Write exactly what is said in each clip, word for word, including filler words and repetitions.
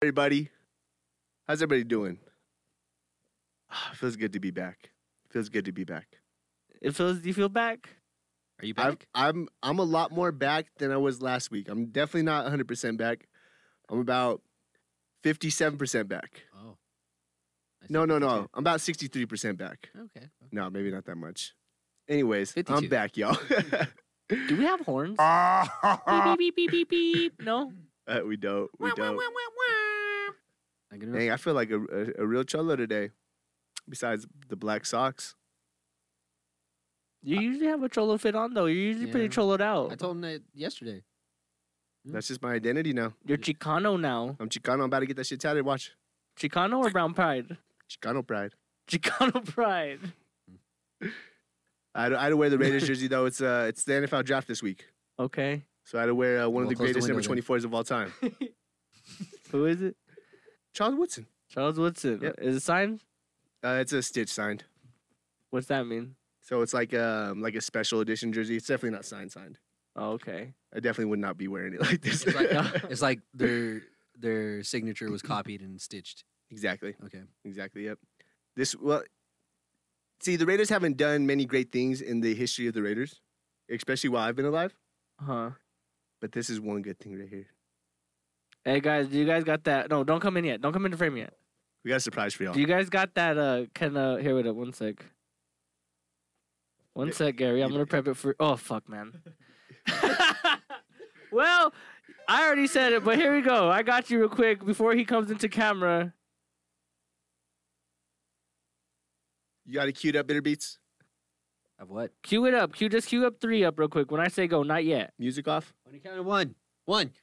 Everybody, how's everybody doing? Ah, feels good to be back. Feels good to be back. It feels. Do you feel back? Are you I've, back? I'm I'm a lot more back than I was last week. I'm definitely not one hundred percent back. I'm about fifty-seven percent back. Oh. I No, said no, no. fifty-two. I'm about sixty-three percent back. Okay. No, maybe not that much. Anyways, I'm fifty-two. back, y'all. Do we have horns? beep, beep, beep, beep, beep. No. Uh, we don't. We don't. I can Dang, I feel like a, a, a real cholo today. Besides the black socks. You usually have a cholo fit on though. You're usually Yeah. pretty choloed out. I told him that yesterday. That's just my identity now. You're Chicano now. I'm Chicano. I'm about to get that shit tatted. Watch. Chicano or brown pride? Chicano pride. Chicano pride. I had, I had to wear the Raiders jersey though. It's uh, it's the N F L draft this week, Okay. so I had to wear uh, one of Well, the close the greatest window number then. twenty-fours of all time, Who is it? Charles Woodson. Charles Woodson. Yep. Is it signed? Uh, it's a stitch signed, What's that mean? so it's like um like a special edition jersey. It's definitely not signed signed. Oh, okay. I definitely would not be wearing it like this. It's like, it's like their their signature was copied and stitched. exactly, Okay. exactly. Yep. This well, see, the Raiders haven't done many great things in the history of the Raiders, especially while I've been alive. Huh. But this is one good thing right here. Hey guys, do you guys got that? No, don't come in yet. Don't come in the frame yet. We got a surprise for y'all. Do you guys got that? Uh, can uh, here wait up one sec. One Yeah. sec, Gary. I'm gonna prep it for. Oh fuck, man. Well, I already said it, but here we go. I got you real quick before he comes into camera. You got it queued up, Bitter Beats? Of what? Cue it up. Cue just cue up three up real quick. When I say go, not yet. Music off? On the count of one. One.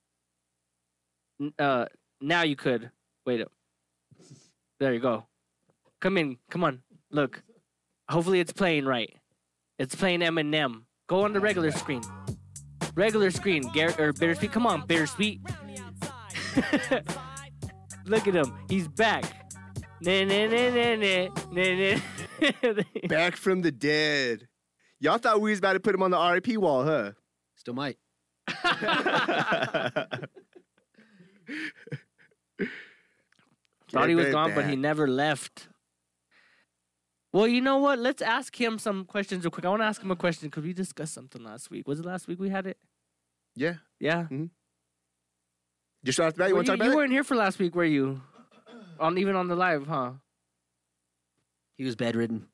N- Uh, now you could wait up. There you go. Come in. Come on. Look. Hopefully it's playing right. It's playing Eminem. Go on the regular screen. Regular screen. Gar- or Bittersweet. Come on, Bittersweet. Look at him. He's back. Nah, nah, nah, nah, nah, nah, nah. Back from the dead. Y'all thought we was about to put him on the R I P wall, huh? Still might. Thought he was Get gone, but he back. never left. Well, you know what? Let's ask him some questions real quick. I want to ask him a question because we discussed something last week. Was it last week we had it? Yeah. Yeah. Just right off the bat, you Well, want to you, talk you about it? weren't here for last week, were you? On even on the live, huh? He was bedridden.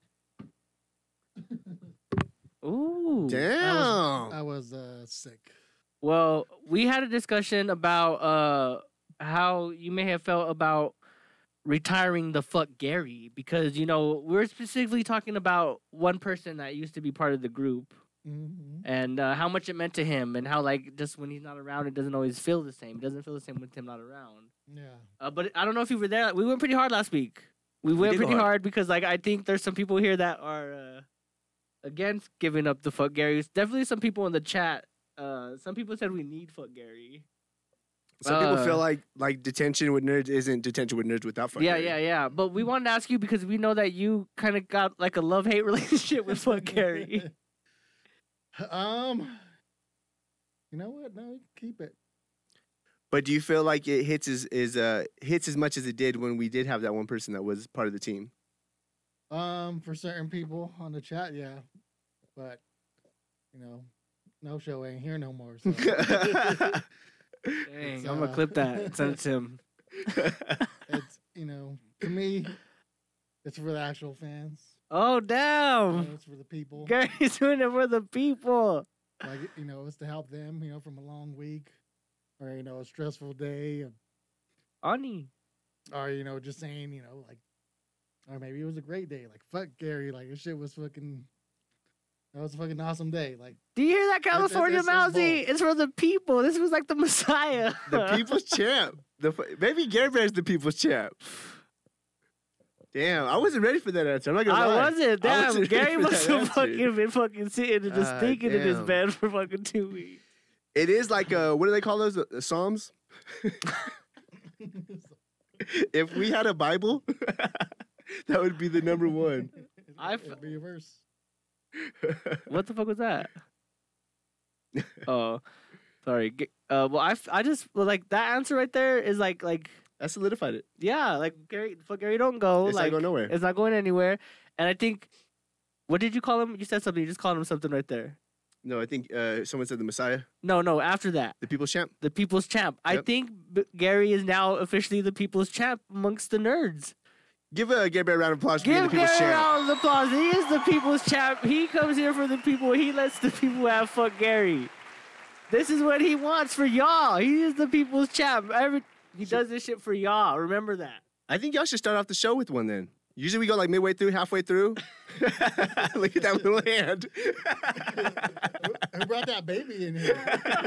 Ooh. Damn. I was uh, sick. Well, we had a discussion about uh how you may have felt about retiring the fuck Gary because you know we're specifically talking about one person that used to be part of the group Mm-hmm. and uh, how much it meant to him and how like just when he's not around it doesn't always feel the same. It doesn't feel the same with him not around. Yeah. Uh, but I don't know if you were there. We went pretty hard last week. We went did go pretty hard. hard because like I think there's some people here that are uh, against giving up the fuck Gary. Definitely some people in the chat. Uh, some people said we need fuck Gary. Some people Uh, feel like like detention with nerds isn't detention with nerds without fucking Yeah, nerds. yeah, yeah. But we wanted to ask you because we know that you kind of got like a love hate relationship with fuck Gary. um. You know what? No, we can keep it. But do you feel like it hits as is uh hits as much as it did when we did have that one person that was part of the team? Um, for certain people on the chat, yeah, but you know, no show ain't here no more. So. Dang, It's, I'm gonna uh, clip that and send it to him. It's you know, to me, it's for the actual fans. Oh You damn! know, it's for the people. Gary's doing it for the people. Like you know, it's to help them. You know, from a long week, or you know, a stressful day, Ani. or you know, just saying, you know, like, or maybe it was a great day. Like fuck Gary, like this shit was fucking. That was a fucking awesome day. Like Do you hear that, it's- California it's both. Mousy? It's for the people. This was like the Messiah. The people's champ. The fu- maybe Gary Bear's the people's champ. Damn, I wasn't ready for that answer. I'm not gonna I lie. wasn't. I Damn, wasn't Gary ready for must that have answer. fucking been fucking sitting and just Ah, thinking in his damn. bed for fucking two weeks. It is like uh, what do they call those? Uh, uh, Psalms. If we had a Bible, that would be the number one. I f- It'd be a verse. What the fuck was that? Oh, sorry. G- Uh, well, I, f- I just well, like that answer right there is like like That solidified it. yeah, like Gary, fuck Gary, don't go. It's like not going nowhere. it's not going anywhere. And I think, what did you call him? You said something. You just called him something right there. No, I think uh, someone said the Messiah, No, no. After that, the people's champ. the people's champ. I Yep. think B- Gary is now officially the people's champ amongst the nerds. Give a Gabriel a round of applause for being the Give people's Gary a champ. round of applause. He is the people's champ. He comes here for the people. He lets the people have fuck Gary. This is what he wants for y'all. He is the people's champ. Every he does this shit for y'all. Remember that. I think y'all should start off the show with one then. Usually we go like midway through, halfway through. Look at that little hand. Who brought that baby in here?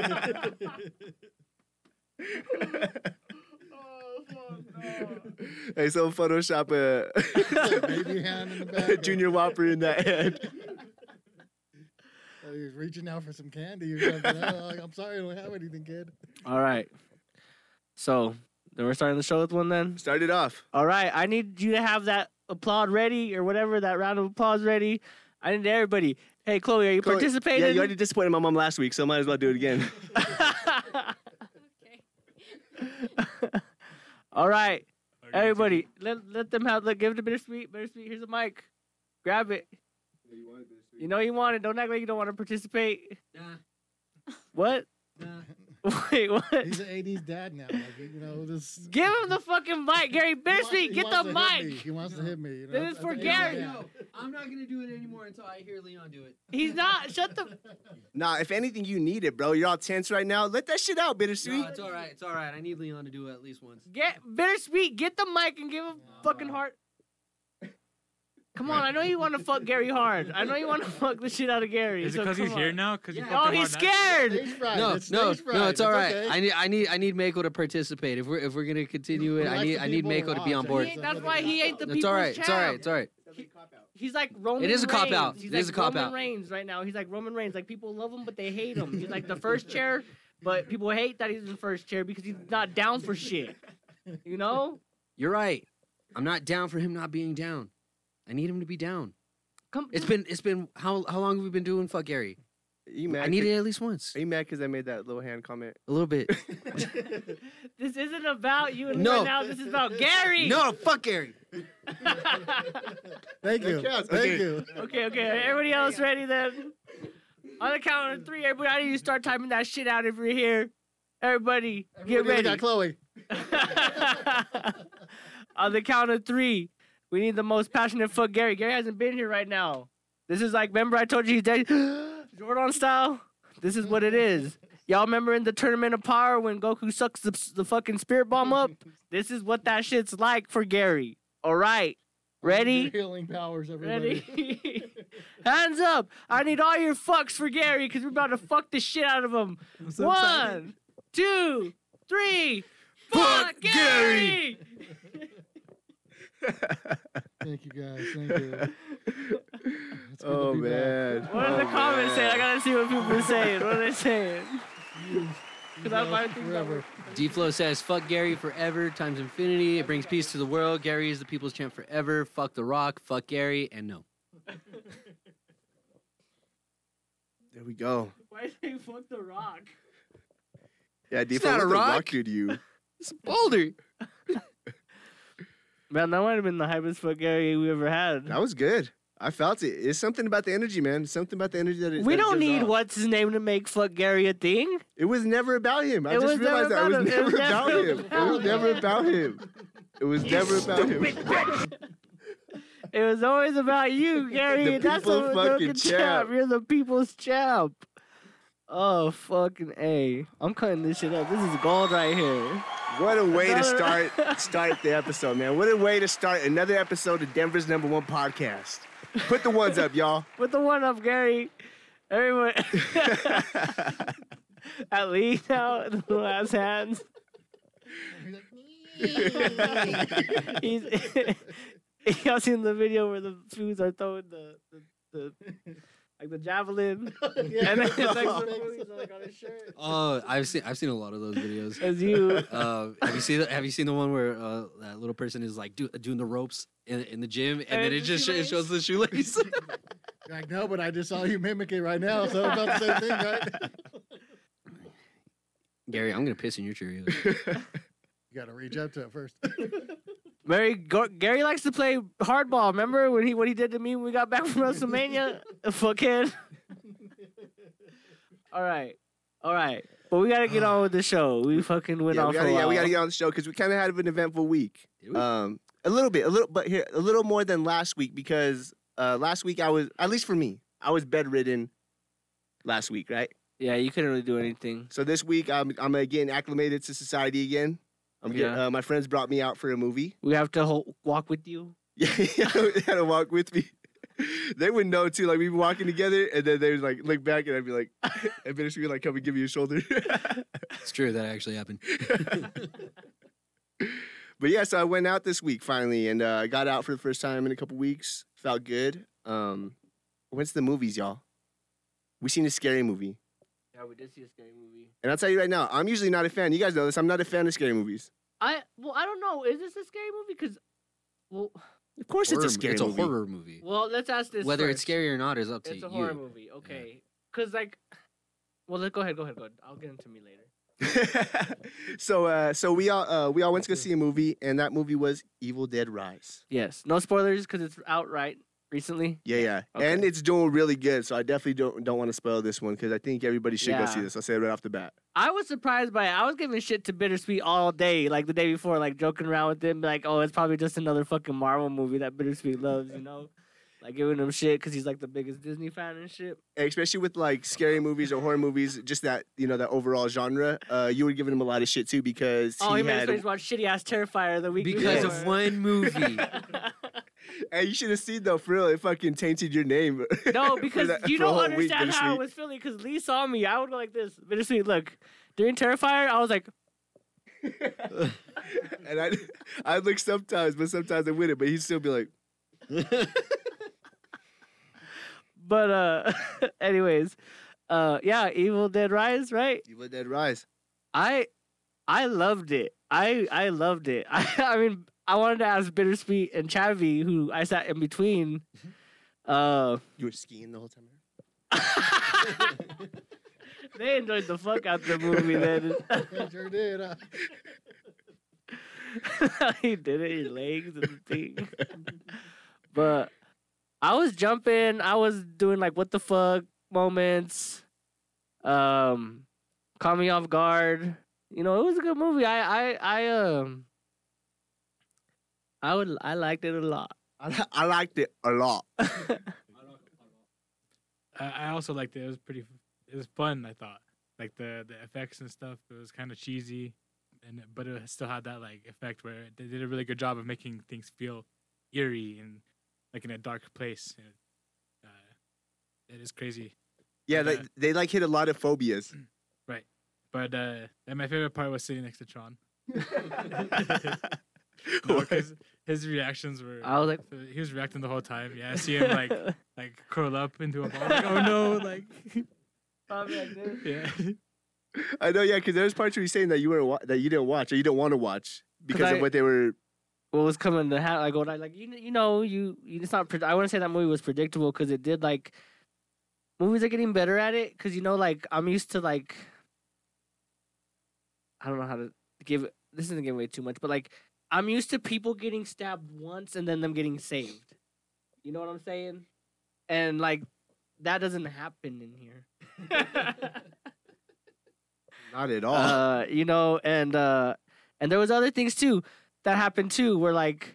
Hey, so Photoshop a Baby hand in the back. Junior Whopper in that hand. Oh, he's reaching out for some candy or something. Oh, like, I'm sorry, I don't have anything, kid. All right. So then we're starting the show with one then. Start it off. All right. I need you to have that applaud ready or whatever, that round of applause ready. I need everybody. Hey, Chloe, are you Chloe, participating? Yeah, you already disappointed my mom last week, so might as well do it again. All right. Everybody, let let them have. Let, give it to Bittersweet. Bittersweet, here's a mic. Grab it. You know you want it. Don't act like you don't want to participate. Nah, What? nah. Wait, what? He's an eighties dad now. Like, you know, this. Give him the fucking mic, Gary. He wants- Bittersweet, he get wants the to hit me. mic. He wants to hit me. You know? This is As for an eighties Gary. dad. No, I'm not gonna do it anymore until I hear Leon do it. He's not. Shut the. Nah, if anything, you need it, bro. You're all tense right now. Let that shit out, Bittersweet. No, it's all right. It's all right. I need Leon to do it at least once. Get Bittersweet. Get the mic and give him fucking heart. Come on, I know you want to fuck Gary hard. I know you want to fuck the shit out of Gary. Is it so because come he's here on. now? Because you Yeah. fucked Oh, him he's hard now? scared. Stage fright. No, It's no, stage fright. no. It's all right. okay. I need, I need, I need Mako to participate. If we're, if we're gonna continue it, He I likes need, the I need people to Mako to be on watch. board. He ain't- that's why he ain't the It's people's all right. champ. It's all right. It's all right. He's like Roman It is a Reigns. cop-out. He's It like is a Roman cop-out. Reigns right now. He's like Roman Reigns. Like people love him, but they hate him. He's like the first chair, but people hate that he's in first chair because he's not down for shit. You know? You're right. I'm not down for him not being down. I need him to be down. Come. It's been, it's been how, how long have we been doing fuck Gary? Are you mad? I need 'cause- it at least once. Are you mad because I made that little hand comment? A little bit. This isn't about you and No. right now. This is about Gary. No, fuck Gary. Thank you. counts. Thank Okay. you. Okay, okay. Everybody else ready then? On the count of three, everybody, I need you to start typing that shit out if you're here. Everybody, get Everybody ready. look at Chloe. On the count of three, we need the most passionate fuck Gary. Gary hasn't been here right now. This is like, remember I told you he's dead? Jordan style? This is what it is. Y'all remember in the Tournament of Power when Goku sucks the, the fucking spirit bomb up? This is what that shit's like for Gary. All right. Ready? Healing powers, everybody. Ready? Hands up. I need all your fucks for Gary because we're about to fuck the shit out of him. so excited. One, two, three. Fuck Fuck Gary! Thank you guys. Thank you. It's good to Oh, be back. man. What are the Oh, comments saying? I man. gotta see what people are saying. What are they saying? You- Because I you might guys think forever. D-Flow says, fuck Gary forever times infinity. It brings peace to the world. Gary is the people's champ forever. Fuck The Rock. Fuck Gary. And no. There we go. Why say fuck the Rock? Yeah, D It's not a what the rock. rock did you? It's Boulder. Man, that might have been the hypest fuck Gary we ever had. That was good. I felt it. It's something about the energy, man. Something about the energy that it We that it don't gives need off. what's his name to make fuck Gary a thing. It was never about him. I It just was never realized that. It was about him. never It was about never him. It about was never him. about him. It was never about him. It was always about you, Gary. The and That's people's what fucking fucking champ. champ. You're the people's champ. Oh fucking A. I'm cutting this shit up. This is gold right here. What a way to Another- start start the episode, man. What a way to start another episode of Denver's number one podcast. Put the ones up, y'all. Put the one up, Gary. Everyone. At least now, the little ass hands. He's. Y'all seen the video where the foods are throwing the the, the like the javelin, Yeah. and then it's like the foods are, like on his shirt. Oh, I've seen I've seen a lot of those videos. As you. Uh, have you seen the, Have you seen the one where uh, that little person is like do, doing the ropes in, in the gym, and, And then it the just sh- it shoelace? shows the shoelace? You're like, no, but I just saw you mimic it right now, so it's about the same thing, right? Gary, I'm gonna piss in your Cheerios. You gotta reach up to it first. Mary, Go- Gary likes to play hardball. Remember when he what he did to me when we got back from WrestleMania? Fuckhead. All right, all right. But we gotta get on with the show. We fucking went yeah, off we gotta, a while. yeah, we gotta get on the show because we kind of had an eventful week. Did we? Um, a little bit, a little, but here a little more than last week because uh, last week I was, at least for me, I was bedridden last week, right? Yeah, you couldn't really do anything. So this week I'm I'm uh, getting acclimated to society again. I'm getting, Yeah. uh, my friends brought me out for a movie. We have to ho- walk with you. Yeah, they had to walk with me. They would know too. Like we'd be walking together, and then they would like look back, and I'd be like, and then she'd be like, "Come and give me a shoulder." It's true that actually happened. But yeah, so I went out this week finally, and uh, I got out for the first time in a couple weeks. Felt good. Um, went to the movies, y'all. We seen a scary movie, Yeah, we did see a scary movie. and I'll tell you right now, I'm usually not a fan. You guys know this. I'm not a fan of scary movies. I well, I don't know. Is this a scary movie? Because, well, Of course, Horror- it's a scary it's a movie. horror movie. well, let's ask this. Whether first. it's scary or not is up to It's a you. horror movie. Okay. Because like, well, let go ahead. Go ahead. Go ahead. I'll get into me later. so, uh, so we all uh, we all went to go see a movie, and that movie was Evil Dead Rise. Yes. No spoilers because it's out right recently. Yeah, yeah, Okay. and it's doing really good. So I definitely don't don't want to spoil this one because I think everybody should go Yeah. see this. I'll say it right off the bat. I was surprised by it. I was giving shit to Bittersweet all day, like the day before, like joking around with him, like, oh, it's probably just another fucking Marvel movie that Bittersweet loves, you know? Like giving him shit because he's like the biggest Disney fan and shit. Especially with like scary movies or horror movies, just that you know that overall genre. Uh, you were giving him a lot of shit too because Oh, he he made had. us face watch shitty ass Terrifier the week Because before. of one movie. Hey, you should have seen though, for real. It fucking tainted your name. No, for because that- you for a don't whole week, understand how I Bittersweet. was feeling. Because Lee saw me, I would go like this. Bittersweet, look, during Terrifier, I was like, And I, I look sometimes, but sometimes I wouldn't. But he'd still be like, but uh, anyways, uh, yeah, Evil Dead Rise, right? "Evil Dead Rise." I, I loved it. I I loved it. I I mean, I wanted to ask Bittersweet and Chavi, who I sat in between. Uh, You were skiing the whole time. they enjoyed the fuck out the movie. Then They sure did. Uh, he did it, his legs and the thing. But I was jumping. I was doing like what the fuck moments. Um, caught me off guard. You know, it was a good movie. I I I um. I would I liked it a lot. I, li- I liked it a lot. I, I also liked it. It was pretty. It was fun. I thought, like the the effects and stuff. It was kind of cheesy, and but it still had that like effect where they did a really good job of making things feel eerie and like in a dark place. And, uh, it is crazy. Yeah, they, Okay. they like hit a lot of phobias. But uh, and my favorite part was sitting next to Tron. No, 'cause his reactions were. I was like, so he was reacting the whole time. Yeah, I see him like like curl up into a ball. Like, oh no! Like probably like this. yeah. I know, yeah, because there was parts where you saying that you were wa- that you didn't watch or you didn't want to watch because I- of what they were. What was coming to happen? I go like, like you, kn- you know, you, you it's not. pred- I wouldn't say that movie was predictable because it did like. Movies are getting better at it because you know, like I'm used to like. I don't know how to give. This isn't giving away too much, but like I'm used to people getting stabbed once and then them getting saved. You know what I'm saying? And like that doesn't happen in here. Not at all. uh, you know, and uh, and there was other things too that happened too, where like,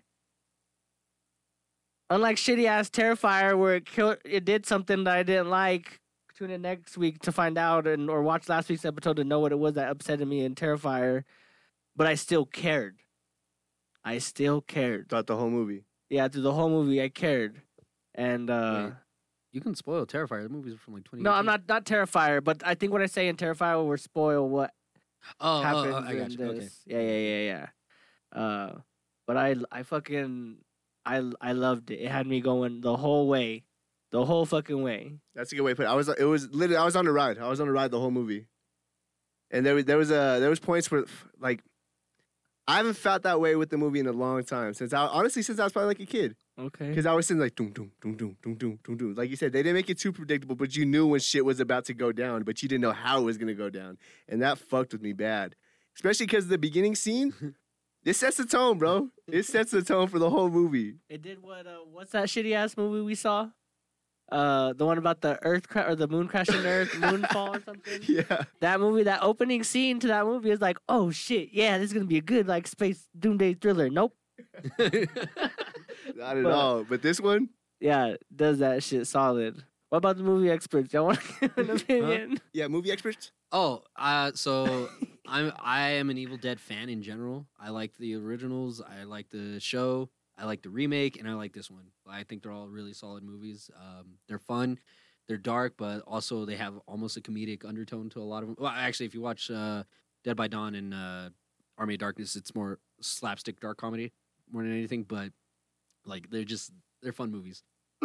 unlike shitty ass Terrifier, where it killed, it did something that I didn't like. Tune in next week to find out, and or watch last week's episode to know what it was that upset me in Terrifier. But I still cared. I still cared. Throughout the whole movie. Yeah, through the whole movie, I cared. And uh, Wait. You can spoil Terrifier. The movie's from like twenty. no, I'm not not Terrifier, but I think what I say in Terrifier will spoil what Oh, oh, happens oh, I got in you. Okay. this. Yeah, yeah, yeah, yeah. Uh, but I, I fucking, I, I loved it. It had me going the whole way, the whole fucking way. That's a good way to put it. I was it was literally I was on the ride. I was on the ride the whole movie. And there was there was a there was points where like I haven't felt that way with the movie in a long time. Since I honestly, since I was probably like a kid, Okay. because I was sitting like doom doom doom doom doom doom doom doom. Like you said, they didn't make it too predictable, but you knew when shit was about to go down, but you didn't know how it was gonna go down, and that fucked with me bad. Especially because the beginning scene, it sets the tone, bro. It sets the tone for the whole movie. It did what? Uh, what's that shitty ass movie we saw? Uh, the one about the Earth cra- or the moon crashing the Earth, moonfall or something. Yeah. That movie, that opening scene to that movie is like, oh shit, yeah, this is gonna be a good like space doomsday thriller. Nope. Not at But- all. But this one, Yeah, does that shit solid. What about the movie experts? Y'all want to give an opinion? yeah, movie experts. Oh, uh, so I'm I am an Evil Dead fan in general. I like the originals. I like the show. I like the remake, and I like this one. I think they're all really solid movies. Um, they're fun. They're dark, but also they have almost a comedic undertone to a lot of them. Well, actually, if you watch uh, Dead by Dawn and uh, Army of Darkness, it's more slapstick dark comedy more than anything. But like they're just they're fun movies.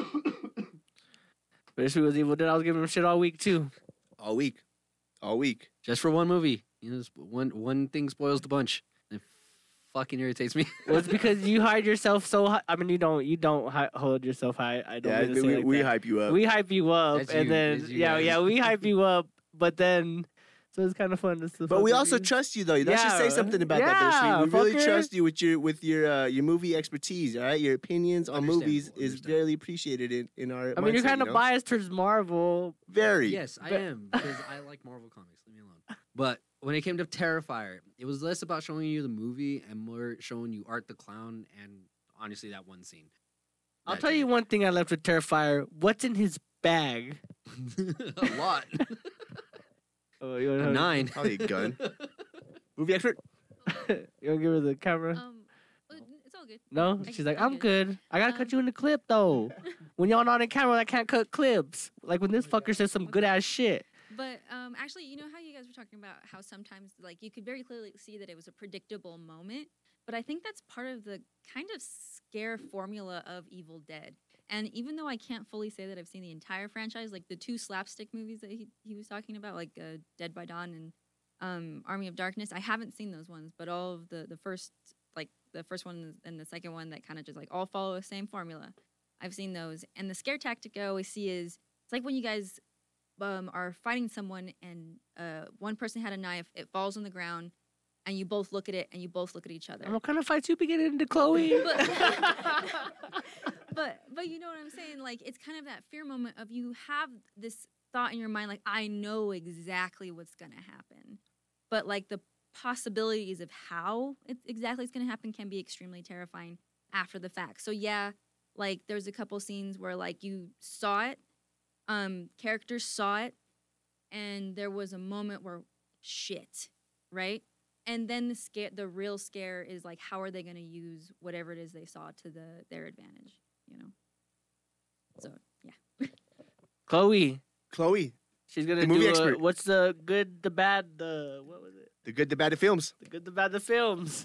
But if it was Evil Dead, I was giving him shit all week too. All week. All week. Just for one movie, you know, just one one thing spoils the bunch. It fucking irritates me. Well, it's because you hide yourself so high. I mean, you don't you don't hi- hold yourself high. I don't Yeah, mean to say we, like we that. hype you up. We hype you up, That's and you- then that's you yeah, guys. yeah, we hype you up, but then so it's kind of fun to. to but we fuck with also you. trust you though. That should say Yeah. something about Yeah, that, Bittersweet. We really fucker. trust you with your with your uh, your movie expertise. All right, your opinions on movies Understandable, is understandable. very appreciated in, in our. I mean, you're mindset, kind you of know? biased towards Marvel. Very. Yes, I But- am because I like Marvel comics. Leave me alone. But when it came to Terrifier, it was less about showing you the movie and more showing you Art the Clown and honestly that one scene. I'll That tell you did one thing I left with Terrifier. What's in his bag? it. a lot. Oh, you A want nine. Probably a gun. Movie expert. You want to give her the camera? Um, uh, it's all good. No, I- she's like, I'm I'm good. I gotta Um, cut you in the clip though. When y'all not in camera, I can't cut clips. Like when this fucker says some good ass shit. But um, actually, you know how you guys were talking about how sometimes, like, you could very clearly see that it was a predictable moment. But I think that's part of the kind of scare formula of Evil Dead. And even though I can't fully say that I've seen the entire franchise, like the two slapstick movies that he, he was talking about, like uh, Dead by Dawn and um, Army of Darkness, I haven't seen those ones. But all of the, the first, like the first one and the second one that kind of just like all follow the same formula, I've seen those. And the scare tactic I always see is, it's like when you guys um, are fighting someone and uh, one person had a knife, it falls on the ground, and you both look at it and you both look at each other. And what kind of fights you be getting into, Chloe? but but you know what I'm saying? Like it's kind of that fear moment of you have this thought in your mind, like I know exactly what's gonna happen, but like the possibilities of how it exactly is gonna happen can be extremely terrifying after the fact. So yeah, like there's a couple scenes where like you saw it, um, characters saw it, and there was a moment where shit, right? And then the scare, the real scare is like, how are they going to use whatever it is they saw to the their advantage, you know? So yeah. Chloe, Chloe, she's gonna The movie do a, expert. what's the good, the bad, the what was it? the good, the bad, the films. The good, the bad, the films.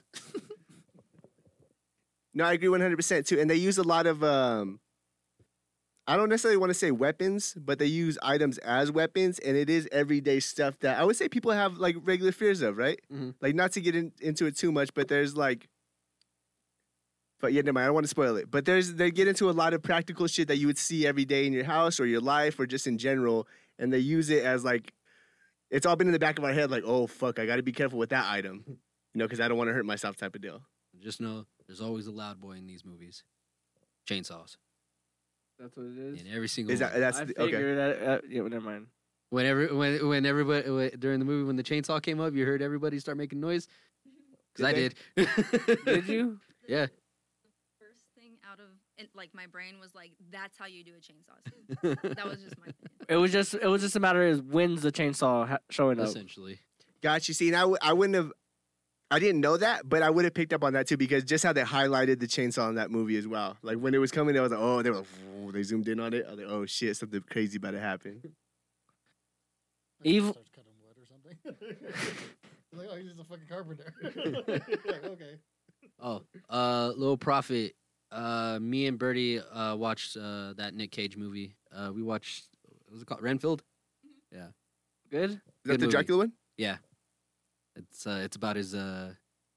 No, I agree one hundred percent too. And they use a lot of, um, I don't necessarily want to say weapons, but they use items as weapons. And it is everyday stuff that I would say people have like regular fears of, right? Mhm. Like, not to get in, into it too much, but there's like, but yeah, never mind. I don't want to spoil it. But there's, they get into a lot of practical shit that you would see every day in your house or your life or just in general. And they use it as like, it's all been in the back of our head, like, oh, fuck, I got to be careful with that item, you know, because I don't want to hurt myself type of deal. Just know there's always a loud boy in these movies. Chainsaws. That's what it is. In every single Is that, one. that's, I the- okay. figured that. Uh, yeah, never mind. Whenever when when everybody when, during the movie when the chainsaw came up, you heard everybody start making noise. Because I Did did. Did you? Yeah. First thing out of it, like my brain was like, that's how you do a chainsaw scene. That was just my opinion. It was just. It was just a matter of when's the chainsaw ha- showing up. Essentially. Got you. See, and I, w- I wouldn't have, I didn't know that, but I would have picked up on that too because just how they highlighted the chainsaw in that movie as well. Like when it was coming, I was like, oh, they were, like, "Whoa," they zoomed in on it. I was like, oh shit, something crazy about to happen. Like, Evil- starts cutting wood or something. Like, oh, he's just a fucking carpenter. Like, okay. Oh, uh, Little Prophet. Uh, me and Bertie uh watched uh that Nick Cage movie. Uh, we watched. What was it called? Renfield. Good. Is that Good the movie. Dracula one? It's uh, it's about his uh,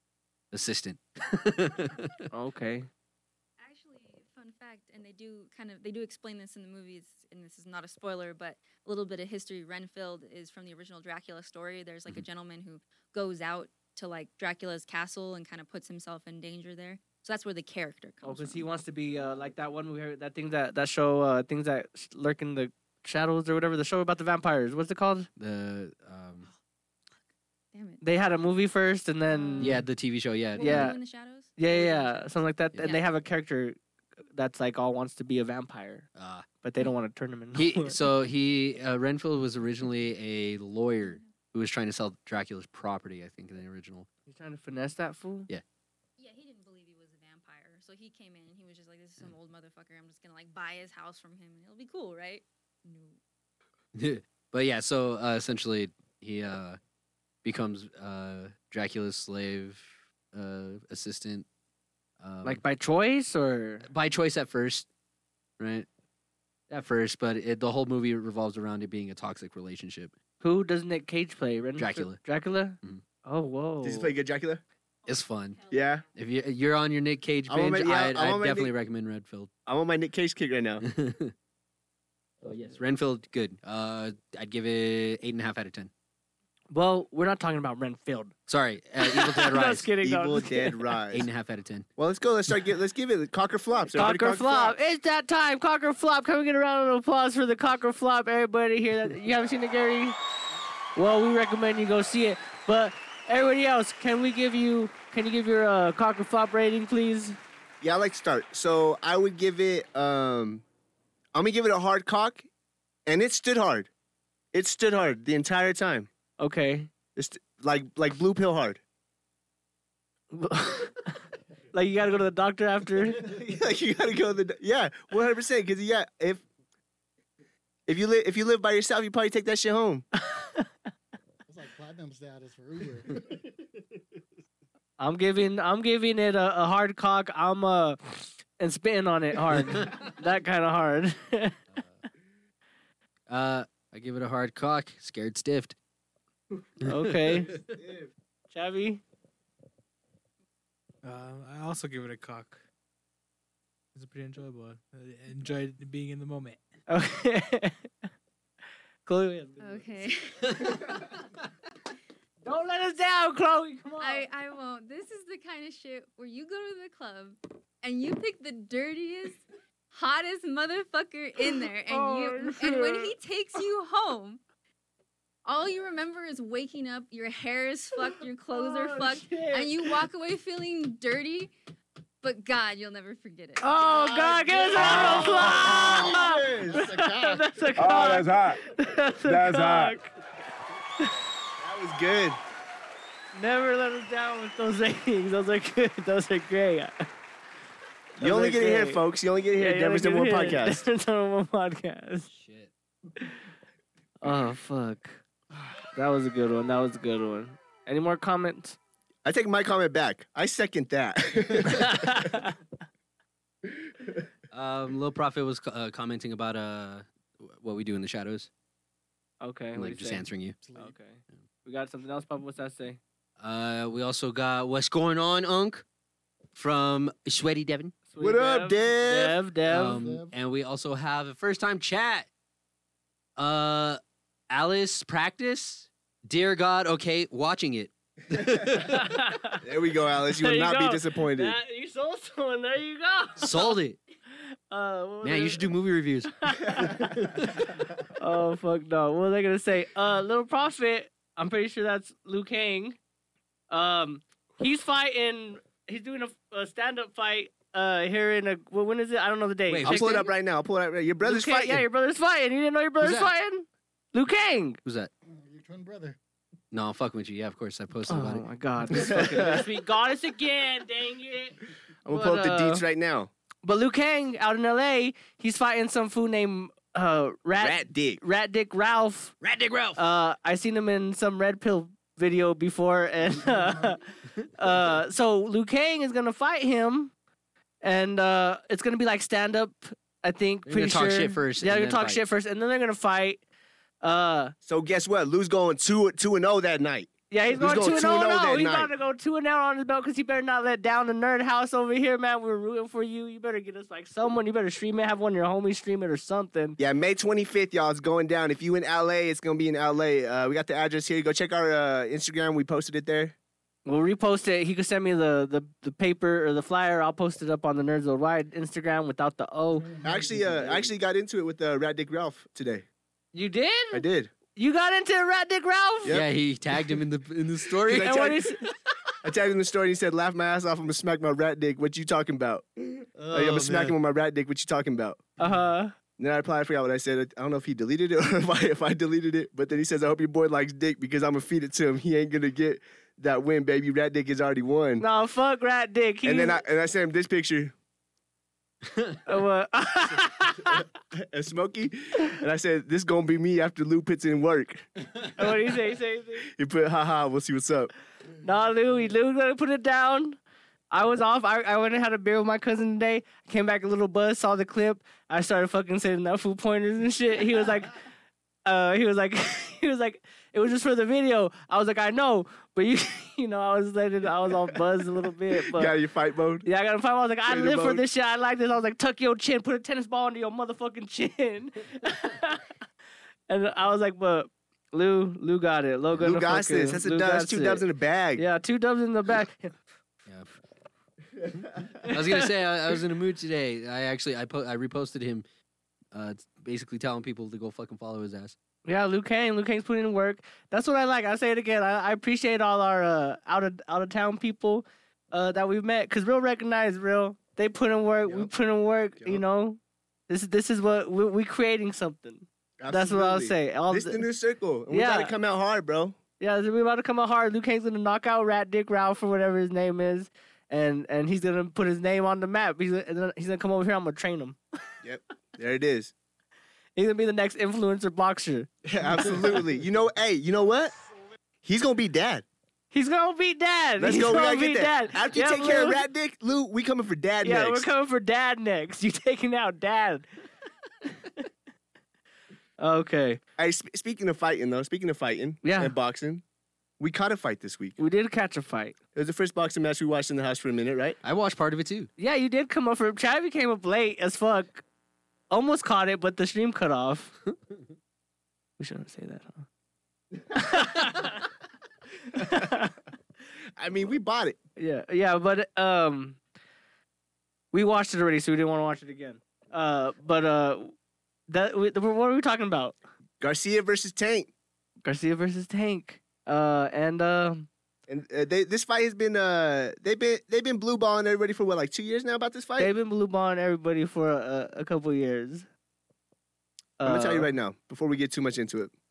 assistant. Okay. Actually, fun fact, and they do kind of they do explain this in the movies, and this is not a spoiler, but a little bit of history. Renfield is from the original Dracula story. There's like a gentleman who goes out to like Dracula's castle and kind of puts himself in danger there. So that's where the character Oh, comes because from. he wants to be uh, like that one movie, that thing that that show, uh, things that sh- lurk in the shadows or whatever. The show about the vampires. What's it called? the um, Damn it. They had a movie first, and then yeah, the T V show. Yeah, What We yeah. Do in the shadows. yeah, yeah, What We Do in the yeah, Shadows? something like that. Yeah. And they have a character that's like all wants to be a vampire, Uh, but they don't want to turn him into. he so he uh, Renfield was originally a lawyer who was trying to sell Dracula's property. I think in the original. He's trying to finesse that fool. Yeah, he didn't believe he was a vampire, so he came in and he was just like, "This is some old motherfucker. I'm just gonna like buy his house from him, and it'll be cool, right?" No. But yeah, so uh, essentially he uh, becomes uh, Dracula's slave uh, assistant. Um, Like by choice or by choice at first, right? At first, but it, the whole movie revolves around it being a toxic relationship. who does Nick Cage play? Ren- Dracula. Dracula. Mhm. Oh whoa. Does he play good Dracula? It's fun. Hell Yeah. If you you're on your Nick Cage I'm on binge, my- yeah, I'd, I'm I'd on my definitely Nick- recommend Redfield. I'm on my Nick Cage kick right now. Oh yes, Renfield, good. Uh, I'd give it eight and a half out of ten. Well, we're not talking about Renfield. Sorry, uh, Evil Dead Rise. Just kidding. no, Evil just kidding. Dead Rise. Eight and a half out of ten. Well, let's go. Let's start. Get. Let's give it cocker flops. Everybody Cocker flop. It's that time. Cocker flop. Can we get a round of applause for the cocker flop? Everybody here that you haven't seen it, Gary? Well, we recommend you go see it. But everybody else, can we give you? Can you give your uh, cocker flop rating, please? Yeah, I like to start. So I would give it. Um, I'm gonna give it a hard cock, and it stood hard. It stood hard the entire time. Okay. It's like like blue pill hard. Like you gotta go to the doctor after. Like you gotta go to the yeah, one hundred percent. Because yeah, if if you live if you live by yourself, you probably take that shit home. It's like platinum status for Uber. I'm giving. I'm giving it a, a hard cock. I'm uh and spitting on it hard. That kind of hard. Uh, I give it a hard cock. Scared stiffed. Okay. Chavi. Uh, I also give it a cock. It's pretty enjoyable. I enjoyed being in the moment. Okay. Chloe. Okay. Don't let us down, Chloe. Come on. I, I won't. This is the kind of shit where you go to the club and you pick the dirtiest, hottest motherfucker in there, and Oh, you and when shit. he takes you home, all you remember is waking up, your hair is fucked, your clothes are Oh, fucked, shit. and you walk away feeling dirty. But God, you'll never forget it. Oh God! Give us a round of applause. That's a cock. That's a Oh, cock. that's hot. That's a That's hot. cock. That was good. Never let us down with those ratings. Those are good. Those are great. You only get it here, great. folks. You only get it here. Yeah, at you only Denver's number one get it here. podcast. Denver's number one podcast. Shit. Oh fuck. That was a good one. That was a good one. Any more comments? I take my comment back. I second that. Um, Lil Prophet was co- uh, commenting about uh what we do in the shadows. Okay. I'm what like do you just say? answering you. Okay. We got something else, Papa? What's that say? Uh, we also got what's going on, Unk, from Sweaty Devin. Sweet What up, Dev? Dev, Dev. Um, Dev. and we also have a first time chat. Uh, Alice Practice. Dear God, okay, watching it. There we go, Alice. You will There you not go. be disappointed. That, you sold someone. There you go. Sold it. Uh, what was Man, you it? should do movie reviews. Oh fuck no! What was I gonna say? Uh, Little Prophet. I'm pretty sure that's Liu Kang. Um, he's fighting. He's doing a, a stand-up fight. Uh, here in a well, when is it? I don't know the date. Wait, I'll Check pull it it. up right now. I'll pull it up. Right. Your brother's Liu Kang- fighting. Yeah, your brother's fighting. You didn't know your brother's that? fighting? Liu Kang. Who's that? Oh, your twin brother. No, I'm fucking with you. Yeah, of course. I posted Oh about it. my god! This fucking sweet goddess again. Dang it! I'm gonna pull up the But, uh, deets right now. But Liu Kang out in L A, he's fighting some fool named uh Rat Rat dick. Rat Dick Ralph. Rat Dick Ralph. Uh, I seen him in some Red Pill video before, and uh, uh, so Liu Kang is gonna fight him, and uh, it's gonna be like stand up. I think. They're Pretty gonna talk sure. shit first Yeah, and they're gonna then talk fight. shit first, and then they're gonna fight. Uh, So guess what? Lou's going two two and zero that night. Yeah, he's He's going going two and two and oh oh now. that He's night. about to go two and oh on his belt because he better not let down the nerd house over here, man. We're rooting for you. You better get us like someone. You better stream it. Have one of your homies stream it or something. Yeah, May twenty-fifth, y'all. It's going down. If you in L A, it's gonna be in L A. Uh, we got the address here. Go check our uh, Instagram. We posted it there. We'll repost it. He could send me the, the, the paper or the flyer. I'll post it up on the Nerds Worldwide Instagram without the O. I actually, uh, I actually got into it with uh, Rat Dick Ralph today. You did? I did. You got into Rat Dick Ralph? Yep. Yeah, he tagged him in the in the story. Did I And what tag- is I tagged him in the story and he said, "Laugh my ass off. I'm gonna smack my rat dick. What you talking about? Like, Oh, I'm gonna smack man. him with my rat dick. What you talking about?" uh huh. And then I replied, I forgot what I said. I don't know if he deleted it or if I, if I deleted it. But then he says, "I hope your boy likes dick because I'm gonna feed it to him. He ain't gonna get that win, baby. Rat dick has already won." No, fuck Rat Dick. He, And then I and I sent him this picture Uh, what? of Smokey, and I said, "This gonna be me after Lou puts in work." what do you say? Say anything? He put, "Haha, we'll see what's up." Nah, Lou, he- Lou gonna put it down. I was off. I, I went and had a beer with my cousin today. Came back a little buzzed, saw the clip. I started fucking saying that food pointers and shit. He was like, uh, he was like, he was like, it was just for the video. I was like, I know, but you, you know, I was letting, I was all buzzed a little bit, but. Got your fight mode. Yeah, I got to find. I was like, I Trainer live for mode. this shit. I like this. I was like, tuck your chin, put a tennis ball under your motherfucking chin. And I was like, but Lou, Lou got it. Lou, Lou got this. That's a dub. That's two dubs in the bag. Yeah, two dubs in the back. Yeah. I was gonna say I, I was in a mood today. I actually I po- I reposted him, uh, basically telling people to go fucking follow his ass. Yeah, Luke Kane. Luke Kane's putting in work. That's what I like. I say it again. I, I appreciate all our uh, out of out of town people uh, that we've met because real recognize real. They put in work. We Yup. put in work. You Yup. know, this this is what we we creating something. That's what I'll Absolutely. say. All This the- the new circle. And we Yeah. gotta come out hard, bro. Yeah, we're about to come out hard. Luke Kane's gonna knock out Rat Dick Ralph or whatever his name is, and and he's gonna put his name on the map. He's gonna, and then he's gonna come over here. I'm gonna train him. There it is. He's gonna be the next influencer boxer. Absolutely. You know, hey, you know what? He's gonna be dad. He's gonna beat Dad. Let's he's go. We gonna gotta beat get that. Dad. After you Yeah, take care of Lou. Rat Dick, Lou, we coming for dad Yeah, next. we're coming for Dad next. You taking out Dad. Okay, Hey, sp- speaking of fighting though, speaking of fighting Yeah. and boxing, we caught a fight this week. we did catch a fight. It was the first boxing match we watched in the house for a minute, right? I watched part of it too. Yeah, you did come up for Travis came up late as fuck. Almost caught it, but the stream cut off. We shouldn't say that, huh? I mean, we bought it. Yeah, yeah, but um, we watched it already, so we didn't want to watch it again. Uh, but uh, that we, what were we talking about? Garcia versus Tank, Garcia versus Tank. Uh, and uh, and uh, they, this fight has been uh they've been they've been blue balling everybody for what, like two years now about this fight. they've been blue balling everybody for a, a couple years. I'm gonna tell you Uh, right now before we get too much into it.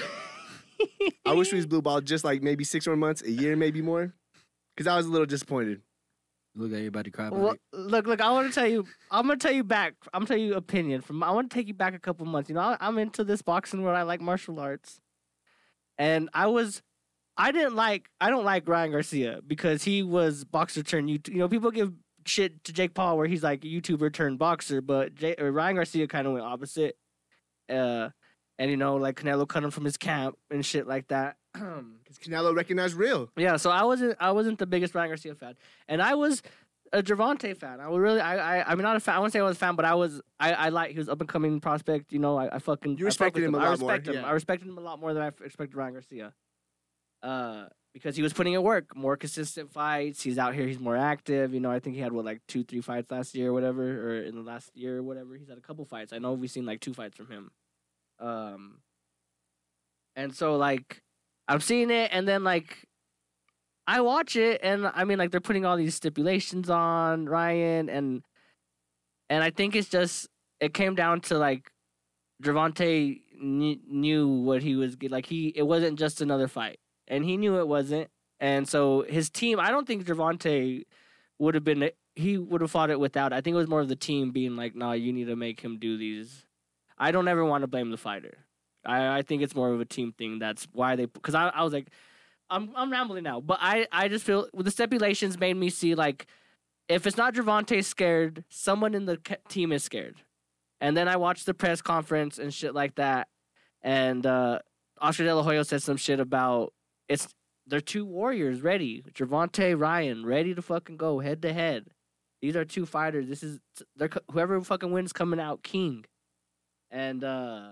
I wish we was blue ball just like maybe six more months, a year, maybe more, because I was a little disappointed. Look like you're about to cry about Well, it. look, look. I want to tell you. I'm gonna tell you back. I'm gonna tell you opinion from. I want to take you back a couple months. You know, I, I'm into this boxing world. I like martial arts, and I was. I didn't like. I don't like Ryan Garcia because he was boxer turned YouTube. You know, people give shit to Jake Paul where he's like a YouTuber turned boxer, but Jay, or Ryan Garcia kind of went opposite. Uh, and you know, like Canelo cut him from his camp and shit like that. Because Canelo recognized real. Yeah, so I wasn't I wasn't the biggest Ryan Garcia fan, and I was a Javante fan. I was really I I I'm not a fan. I wouldn't say I was a fan, but I was I I like he was up and coming prospect. You know, I, I fucking You I fuck respected with him a I lot more, respect him. yeah. I respected him a lot more than I f- respected Ryan Garcia. Uh, because he was putting in work, more consistent fights. He's out here. He's more active. You know, I think he had what like two, three fights last year or whatever, or in the last year or whatever. He's had a couple fights. I know we've seen like two fights from him. Um, and so like. I'm seeing it, and then like, I watch it, and I mean, like, they're putting all these stipulations on Ryan, and and I think it's just it came down to like, Javante kn- knew what he was get- like. He it wasn't just another fight, and he knew it wasn't, and so his team. I don't think Javante would have been. He would have fought it without. I think it was more of the team being like, "Nah, you need to make him do these." I don't ever want to blame the fighter. I, I think it's more of a team thing. That's why they because I, I was like, I'm I'm rambling now, but I, I just feel with the stipulations made me see like if it's not Javante scared, someone in the ca- team is scared. And then I watched the press conference and shit like that, and uh, Oscar De La Hoya said some shit about it's they're two warriors ready. Gervonta, Ryan, ready to fucking go head to head. These are two fighters. This is they're co- whoever fucking wins coming out king. And uh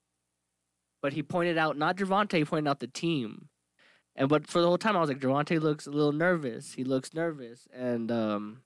but he pointed out not Gervonta, he pointed out the team. And but for the whole time I was like, Gervonta looks a little nervous. He looks nervous. And um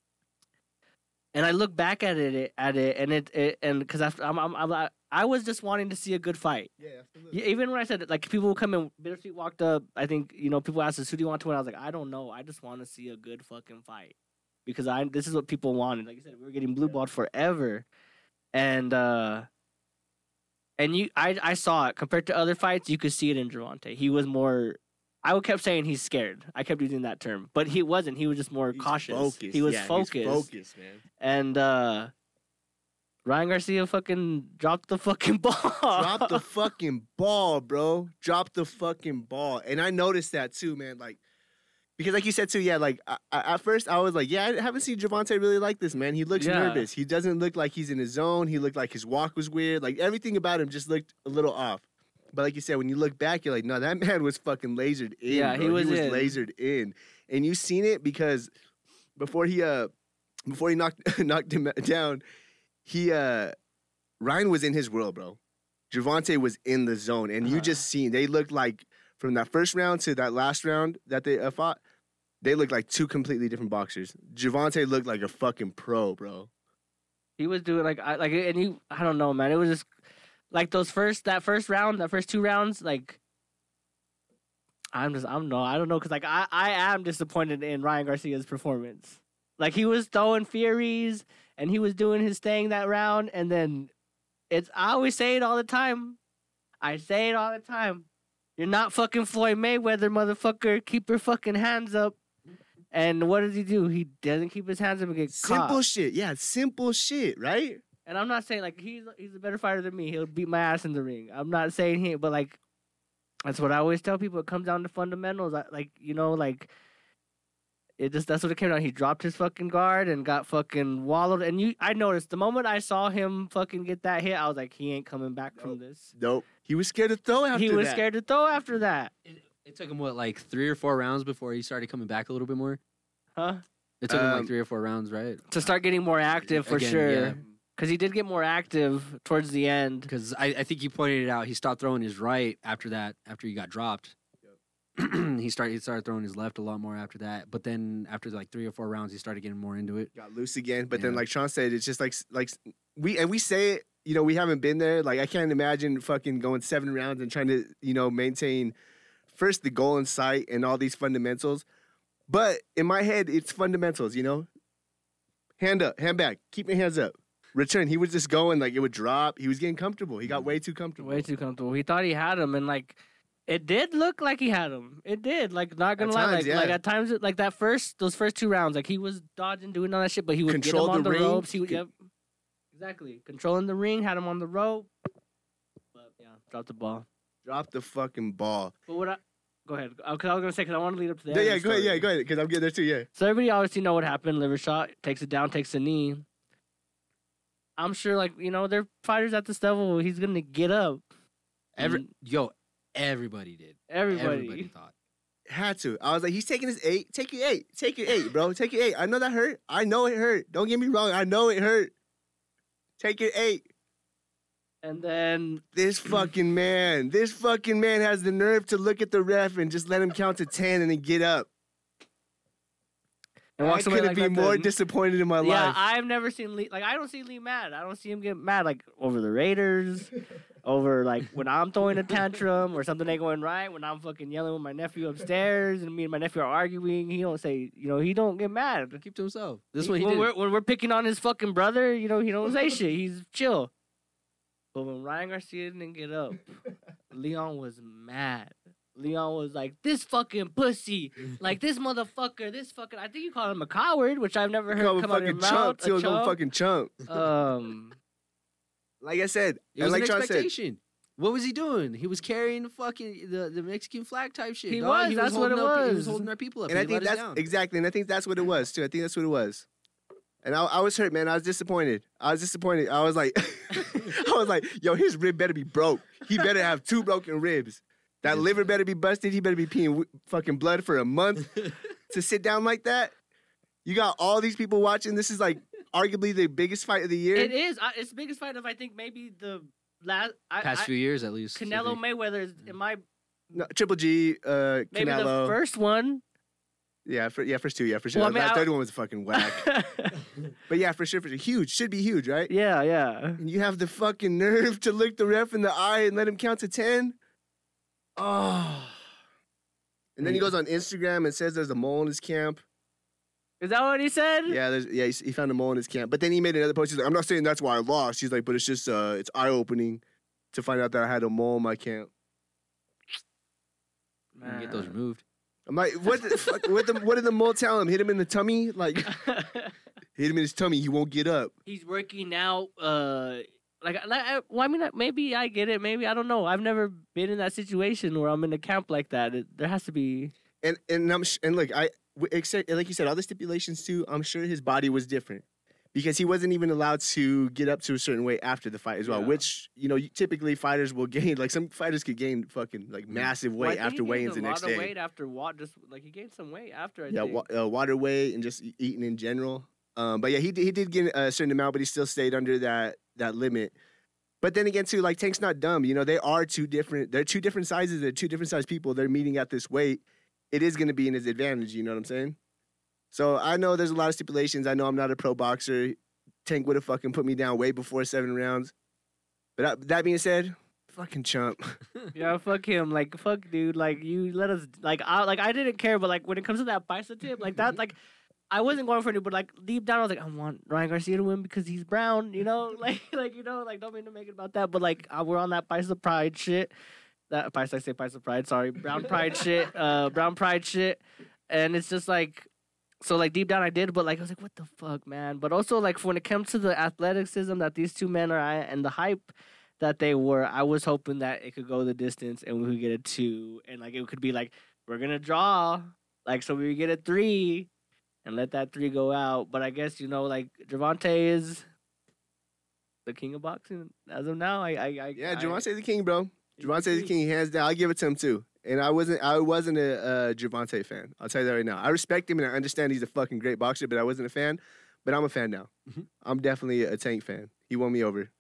and I look back at it at it and it, it and because I'm, I'm I'm I was just wanting to see a good fight. Yeah, absolutely. Yeah, even when I said it, like people will come in, Bittersweet walked up. I think you know people asked us who do you want to win. I was like, I don't know. I just want to see a good fucking fight because I this is what people wanted. Like you said, we were getting blue balled forever, and uh, and you I I saw it compared to other fights. You could see it in Gervonta. He was more. I kept saying he's scared. I kept using that term, but he wasn't. He was just more He's cautious. Focused. He was yeah, focused. He's focused, man. And uh, Ryan Garcia fucking dropped the fucking ball. Drop the fucking ball, bro. Drop the fucking ball. And I noticed that too, man. Like, because like you said too, yeah, like I, I, at first I was like, yeah, I haven't seen Gervonta really like this, man. He looks Yeah. nervous. He doesn't look like he's in his zone. He looked like his walk was weird. Like everything about him just looked a little off. But like you said, when you look back, you're like, no, that man was fucking lasered in. Yeah, he bro. was he was in. lasered in. And you seen it because before he uh before he knocked knocked him down, he uh Ryan was in his world, bro. Gervonta was in the zone, and you Uh-huh. just seen they looked like from that first round to that last round that they uh, fought, they looked like two completely different boxers. Gervonta looked like a fucking pro, bro. He was doing like I like and you I don't know, man. It was just like those first that first round, that first two rounds, like I'm just I'm no, I don't know cuz like I I am disappointed in Ryan Garcia's performance. Like he was throwing furies and he was doing his thing that round and then it's I always say it all the time. I say it all the time. You're not fucking Floyd Mayweather, motherfucker. Keep your fucking hands up. And what does he do? He doesn't keep his hands up and get Simple caught. shit, yeah, simple shit, right? And I'm not saying like he's he's a better fighter than me. He'll beat my ass in the ring. I'm not saying he, but like that's what I always tell people. It comes down to fundamentals. I, like you know, like it just that's what it came down. He dropped his fucking guard and got fucking wallowed. And you, I noticed the moment I saw him fucking get that hit, I was like, he ain't coming back from this. Nope. He was scared to throw after He was that. scared to throw after that, It, it took him what, like three or four rounds before he started coming back a little bit more. huh? It took him Um, like three or four rounds, right? To start getting more active for Again, sure. yeah. Because he did get more active towards the end. Because I, I think you pointed it out. He stopped throwing his right after that. After he got dropped, he started he started throwing his left a lot more after that. But then after like three or four rounds, he started getting more into it. Got loose again, but then Yeah. like Sean said, it's just like like we and we say it. You know, we haven't been there. Like I can't imagine fucking going seven rounds and trying to you know maintain first the goal in sight and all these fundamentals. But in my head, it's fundamentals. You know, hand up, hand back, keep your hands up. Return. He was just going like it would drop. He was getting comfortable. He got way too comfortable. Way too comfortable. He thought he had him, and like, it did look like he had him. It did. Like, not gonna At lie, times, like, yeah. like at times, it- like that first, those first two rounds, like he was dodging, doing all that shit, but he would get him Controlled on the the, ring. ropes. He would, Con- yep, exactly, controlling the ring, had him on the rope. But yeah, dropped the ball. Drop the fucking ball. But what I go ahead, because I was gonna say, because I want to lead up to the Yeah, end yeah, of the go ahead. story. Yeah, go ahead. Because I'm getting there too. Yeah. So everybody obviously know what happened. Liver shot, takes it down, takes a knee. I'm sure, like you know, they're fighters at this level. He's gonna get up. Every And yo, everybody did. everybody. Everybody thought. Had to. I was like, he's taking his eight. Take your eight. Take your eight, bro. Take your eight. I know that hurt. I know it hurt. Don't get me wrong. I know it hurt. Take your eight. And then This fucking man. This fucking man has the nerve to look at the ref and just let him count to ten and then get up. and I walks away couldn't like be that more then. disappointed in my Yeah, life. I've never seen Lee. Like, I don't see Lee mad. I don't see him get mad like over the Raiders, over like when I'm throwing a tantrum or something ain't going right. When I'm fucking yelling with my nephew upstairs and me and my nephew are arguing, he don't say, you know, he don't get mad. Keep to himself. This one he when did. we're when we're picking on his fucking brother, you know, he don't say shit. He's chill. But when Ryan Garcia didn't get up, Leon was mad. Leon was like, this fucking pussy. Like, this motherfucker, this fucking... I think you call him a coward, which I've never heard Call him come a out of your fucking mouth. chump. a Too. Call him a chump. fucking chump. Um, Like I said, It and was like an Sean said, expectation. What was he doing? He was carrying the fucking the, the Mexican flag type shit. He dog. was, that's what holding it up, He was was. holding our people up. and I He think let us that's down. exactly, and I think that's what it was too. I think that's what it was. And I, I was hurt, man. I was disappointed. I was disappointed. I was like, I was like, yo, his rib better be broke. He better have two broken ribs. That did liver say that. better be busted. He better be peeing w- fucking blood for a month to sit down like that. You got all these people watching. This is like arguably the biggest fight of the year. It is. I, it's the biggest fight of I think maybe the last I, Past I, few years at least. I Canelo think. Mayweather is in my No, Triple G, uh, maybe Canelo. the first one. Yeah, for, yeah, first two, yeah, for sure. Well, I that mean, I- third one was fucking whack. But yeah, for sure, for sure. Huge. Should be huge, right? yeah, yeah. And you have the fucking nerve to look the ref in the eye and let him count to ten? Oh. And then he goes on Instagram and says there's a mole in his camp. Is that what he said? Yeah, there's, yeah, he, he found a mole in his camp. But then he made another post. He's like, I'm not saying that's why I lost. He's like, but it's just, uh, it's eye-opening to find out that I had a mole in my camp. You can get those Man. removed. I'm like, what the fuck? What, the, what did the mole tell him? Hit him in the tummy? Like, hit him in his tummy. He won't get up. He's working out. Uh, like, like I, well, I mean, uh, maybe I get it. Maybe I don't know. I've never been in that situation where I'm in a camp like that. It, there has to be. And and I'm sh- and look, I w- except like you said, all the stipulations too. I'm sure his body was different because he wasn't even allowed to get up to a certain weight after the fight as well. Yeah. Which you know, you- typically fighters will gain. Like some fighters could gain fucking like massive Well, I weight think after he gained weigh-ins the a next lot of day. weight after what? Just like he gained some weight after. I Yeah, think. wa- uh, water weight and just e- eating in general. Um, but yeah, he did, he did get a certain amount, but he still stayed under that that limit. But then again, too, like Tank's not dumb. You know, they are two different. They're two different sizes. They're two different sized people. They're meeting at this weight. It is going to be in his advantage. You know what I'm saying? So I know there's a lot of stipulations. I know I'm not a pro boxer. Tank would have fucking put me down way before seven rounds. But that, that being said, fucking chump. Yeah, fuck him. Like, fuck, dude. Like, you let us. Like, I like I didn't care, but like when it comes to that bicep tip, like that, like I wasn't going for it, but like deep down, I was like, I want Ryan Garcia to win because he's brown. You know, like, like you know, like don't mean to make it about that, but like uh, we're on that bicep pride shit. That bicep, I say bicep pride. Sorry, brown pride shit. Uh, brown pride shit. And it's just like, so like deep down I did, but like I was like, what the fuck, man. But also like when it comes to the athleticism that these two men are at and the hype that they were, I was hoping that it could go the distance and we could get a two, and like it could be like we're gonna draw, like so we get a three, and let that three go out. But I guess you know like Gervonta is the king of boxing as of now. I I, I Yeah, I, Javonte's the king, bro. he's Javonte's the king. king, hands down. I'll give it to him too. And I wasn't, I wasn't a uh, Javonte fan. I'll tell you that right now. I respect him and I understand he's a fucking great boxer, but I wasn't a fan. But I'm a fan now. Mhm. I'm definitely a Tank fan. He won me over.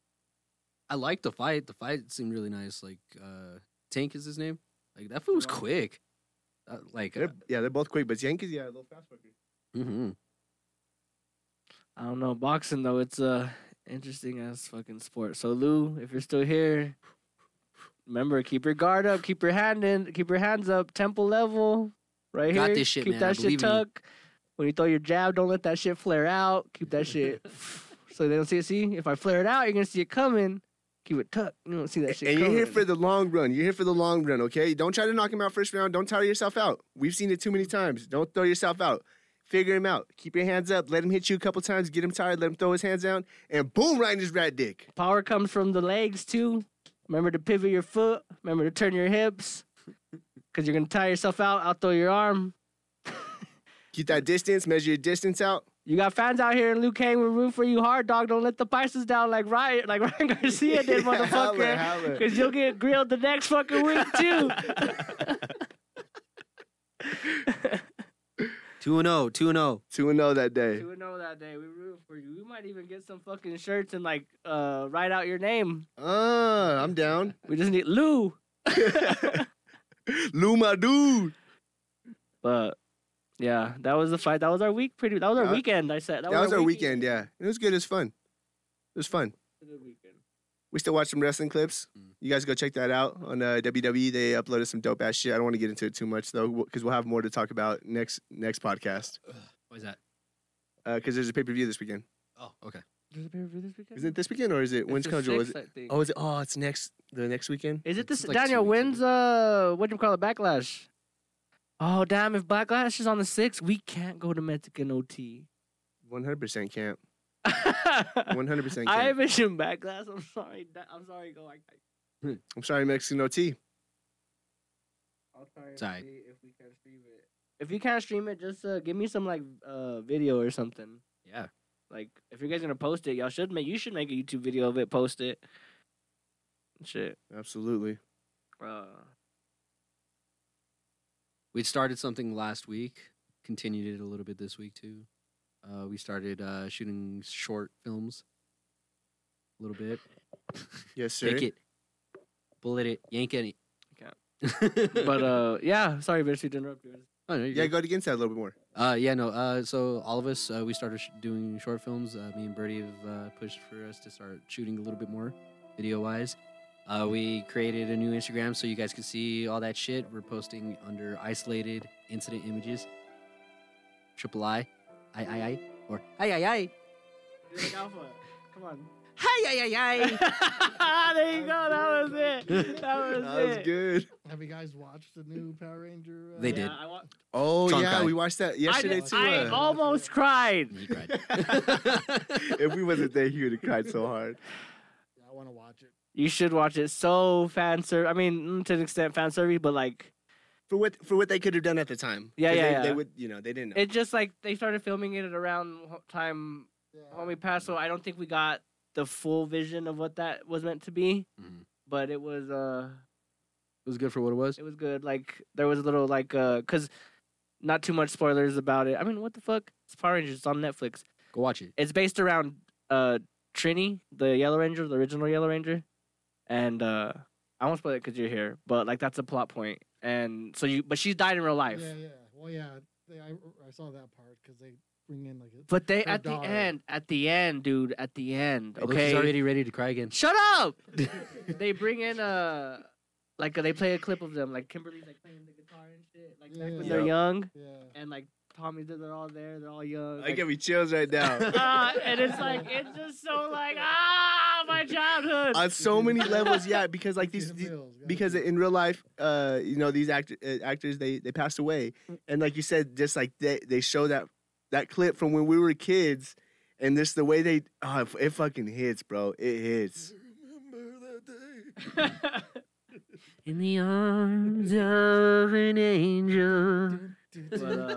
I like the fight. The fight seemed really nice. Like uh, Tank is his name. Like that food was Wow. quick. Uh, like, uh, They're, yeah, they're both quick, but Yankees, yeah, a little fast fucker. hmm I don't know boxing though. It's a interesting ass fucking sport. So Lou, if you're still here, remember keep your guard up, keep your hand in, keep your hands up, temple level, right Got here. this shit, keep man. I that shit believe in you. tucked. When you throw your jab, don't let that shit flare out. Keep that shit so they don't see it. See, if I flare it out, you're gonna see it coming. Keep it tucked. You don't see that shit And you're coming. here for the long run. You're here for the long run, okay? Don't try to knock him out first round. Don't tire yourself out. We've seen it too many times. Don't throw yourself out. Figure him out. Keep your hands up. Let him hit you a couple times. Get him tired. Let him throw his hands down. And boom, right in his rat dick. Power comes from the legs too. Remember to pivot your foot. Remember to turn your hips. Cause you're gonna tire yourself out. I'll throw your arm. Keep that distance. Measure your distance out. You got fans out here in Luke Kane. We root for you hard, dog. Don't let the prices down like Ryan, like Ryan Garcia did, Holla, motherfucker. holla. Because you'll get grilled the next fucking week too. Two and zero. Two and zero. two and oh that day. Two and zero that day. We root for you. We might even get some fucking shirts and like uh write out your name. Uh, I'm down. We just need Lou. Lou, my dude. But yeah, that was the fight. That was our week. Pretty. That was our That- weekend. I said That, was our weekend, yeah. It was good. It was fun. It was fun. weekend. We still watch some wrestling clips. Mm. You guys go check that out on uh, W W E. They uploaded some dope ass shit. I don't want to get into it too much though, because we'll have more to talk about next next podcast. What is that? Because there's a pay per view this weekend. Oh, okay. There's a pay-per-view this weekend. Is it this weekend or is it It's when's the schedule? Is sixth, it? I think. Oh, is it? Oh, it's next the next weekend. Is it this? It's like two Daniel, weeks, I when's think. uh what do you call it? Backlash. Oh damn! If Backlash is on the sixth, we can't go to Mexican O T. One hundred percent can't. I One hundred percent can't. mentioned Backlash. I'm sorry. Da- I'm sorry. Go. I, I, I'm sorry, Mexican O T. I'll try and Sorry. see if we can stream it. If you can't stream it, just uh, give me some like uh video or something. Yeah. Like if you guys gonna post it, y'all should make. You should make a YouTube video of it. Post it. Shit. Absolutely. Uh, We started something last week, continued it a little bit this week too. Uh, we started uh, shooting short films a little bit. Yes, sir. Take it, bullet it, yank it. Can't. But uh, yeah. Sorry, Bittersweet, to interrupt you. oh, no, Yeah, go against that a little bit more. Uh, yeah, no. Uh, so all of us, uh, we started sh- doing short films. Uh, me and Birdie have uh, pushed for us to start shooting a little bit more, video-wise. Uh, we created a new Instagram so you guys can see all that shit. We're posting under isolated incident images. Triple I, I, I, I, or I, I, I. Alpha. Come on. Hi, I, I, I. There you go. That was it. That was That it. was good. Have you guys watched the new Power Ranger? Uh, They did. Yeah, I wa- Oh Sean yeah, cried. we watched that I, yesterday did, too. I uh, almost cried. He cried. if we wasn't there, he would have cried so hard. Yeah, I want to watch it. You should watch it. So fan service. I mean, mm, to an extent, fan service, but like, For what for what they could have done at the time. Yeah, 'Cause yeah, they, yeah. They would, you know, they didn't know. it just like they started filming it at around ho- time Yeah. homie passed. So I don't think we got the full vision of what that was meant to be. Mhm. But it was uh, It was good for what it was. it was good. Like there was a little like uh, cause not too much spoilers about it. I mean, what the fuck? It's Power Rangers. It's on Netflix. Go watch it. It's based around uh Trini, the Yellow Ranger, the original Yellow Ranger, and uh I won't spoil it because you're here, but like that's a plot point, and so you, but she's died in real life. Yeah, yeah. Well, yeah. They, I, I saw that part because they bring in like. A, But they Her at the daughter. end, at the end, dude, at the end, Look, he's okay. already ready to cry again. Shut up! They bring in a like they play a clip of them, like Kimberly's like playing the guitar and shit, like back when Yeah. they're Yep. young, yeah. and like Tommy's there, they're all there, they're all young. I like- give me chills right now. Ah, and it's like it's just so like ah, my childhood. On so many levels, yeah, because like these, Jim these Mills, gotta because see it. in real life, uh, you know, these actor, uh, actors they they passed away, and like you said, just like they they show that that clip from when we were kids, and this the way they oh, it, it fucking hits, bro, it hits. Remember that day. In the arms of an angel. But, uh,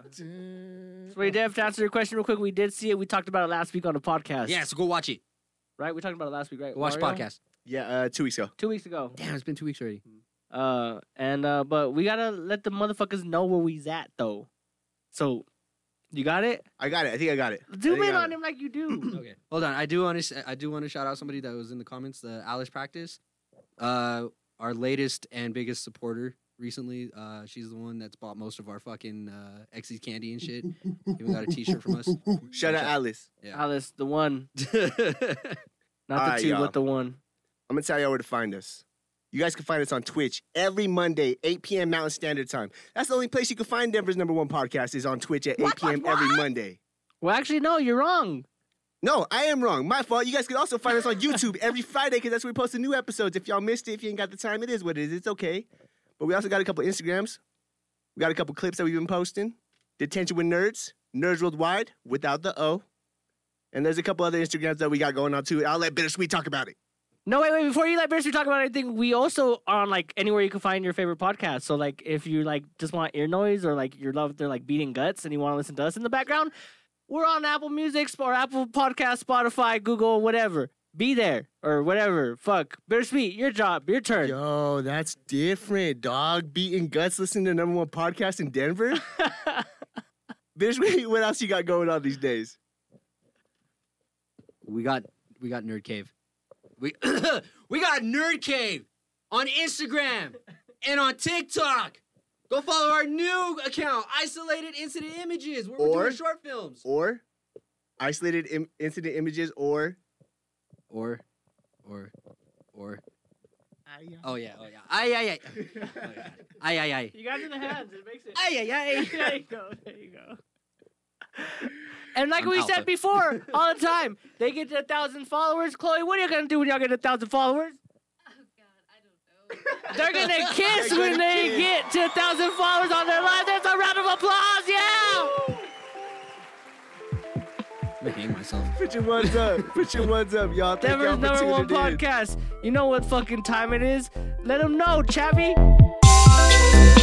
So we did to answer your question real quick. We did see it. We talked about it last week on the podcast. Yeah, so go watch it. right. We talked about it last week, right? Go watch the Mario? podcast. Yeah, uh, two weeks ago. two weeks ago. Damn, it's been two weeks already. Uh, and uh, but we gotta let the motherfuckers know where we's at though. So, you got it? I got it. I think I got it. I Zoom think I in got on it. him like you do. Okay, hold on. I do want to. I do want to shout out somebody that was in the comments. The Alice Practice, uh, our latest and biggest supporter recently. Uh, she's the one that's bought most of our fucking uh, Xy's candy and shit. Even got a T-shirt from us. Shout out Alice. Yeah. Alice, the one, not the Alright, two, y'all. but the one. I'm gonna tell y'all where to find us. You guys can find us on Twitch every Monday, eight p.m. Mountain Standard Time. That's the only place you can find Denver's number one podcast is on Twitch at eight p.m. every Monday. Well, actually, no, you're wrong. No, I am wrong. My fault. You guys can also find us on YouTube every Friday because that's where we post the new episodes. If y'all missed it, if you ain't got the time, it is what it is. It's okay. But we also got a couple Instagrams. We got a couple clips that we've been posting. Detention with Nerds, Nerds Worldwide, without the O. And there's a couple other Instagrams that we got going on too. I'll let Bittersweet talk about it. No, wait, wait. Before you let Bittersweet talk about anything, we also are on like anywhere you can find your favorite podcast. So like, if you like just want ear noise or like your love, they're like beating guts, and you want to listen to us in the background, we're on Apple Music or Apple Podcast, Spotify, Google, whatever. Be there or whatever. Fuck, Bittersweet, your job, your turn. Yo, that's different, dog. Beating guts, listening to the number one podcast in Denver. Bittersweet, what else you got going on these days? We got we got Nerd Cave. We we got Nerd Cave on Instagram and on TikTok. Go follow our new account, Isolated Incident Images, where we're Or- doing short films. Or isolated Im- incident images, or Or, or, or. Oh yeah, oh yeah. Ay ay ay. Oh, yeah. Ay ay ay. You got it in the hands. It makes it. Ay ay ay. There you go. There you go. And like I'm we alpha. said before, all the time, they get to a thousand followers. Chloe, what are you gonna do when y'all get a thousand followers? Oh God, I don't know. They're gonna kiss They're when gonna they kiss. get to a thousand followers on their live. There's a round of applause, yeah! I'm gonna hang myself. put your ones up. Put your ones up, y'all. Thank Denver's y'all for number one tuning in. podcast. You know what fucking time it is? Let them know, Chappy.